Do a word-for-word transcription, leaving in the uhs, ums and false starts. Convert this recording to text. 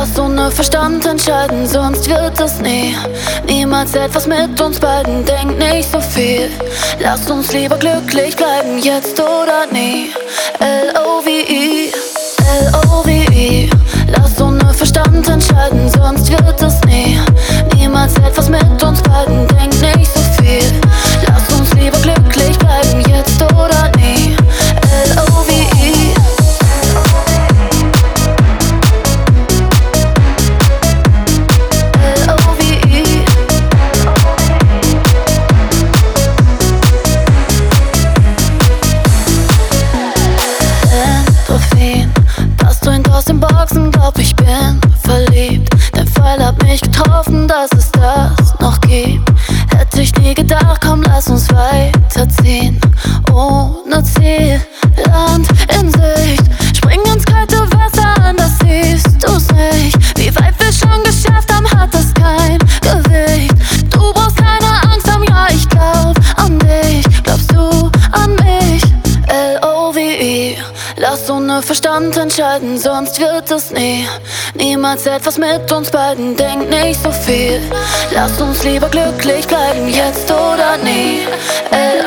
Lass ohne Verstand entscheiden, sonst wird es nie. Niemals etwas mit uns beiden, denk nicht so viel. Lass uns lieber glücklich bleiben, jetzt oder nie. L O V E, L O V E. Lass ohne Verstand entscheiden, sonst wird es nie. Niemals etwas mit uns beiden, denk nicht so viel. Lass uns lieber glücklich bleiben, jetzt oder nie. L O V E. L O V E. Endorphin, das tönt aus den Boxen, glaub ich bin verliebt. Der Fall hat mich getroffen, dass es das noch gibt. Hätte ich nie gedacht, komm, lass uns weiterziehen. Ohne Ziel, Land in Sicht. Spring ins kalte Wasser, anders siehst du's nicht. Wie weit wir schon geschafft haben, hat es kein Gewicht. Du brauchst keine Angst haben, ja, ich glaub an dich. Glaubst du an mich? L O V E. Lass ohne Verstand entscheiden, sonst wird es nie. Niemals etwas mit uns beiden, denk nicht so viel. Lass uns lieber glücklich bleiben, jetzt oder nie. L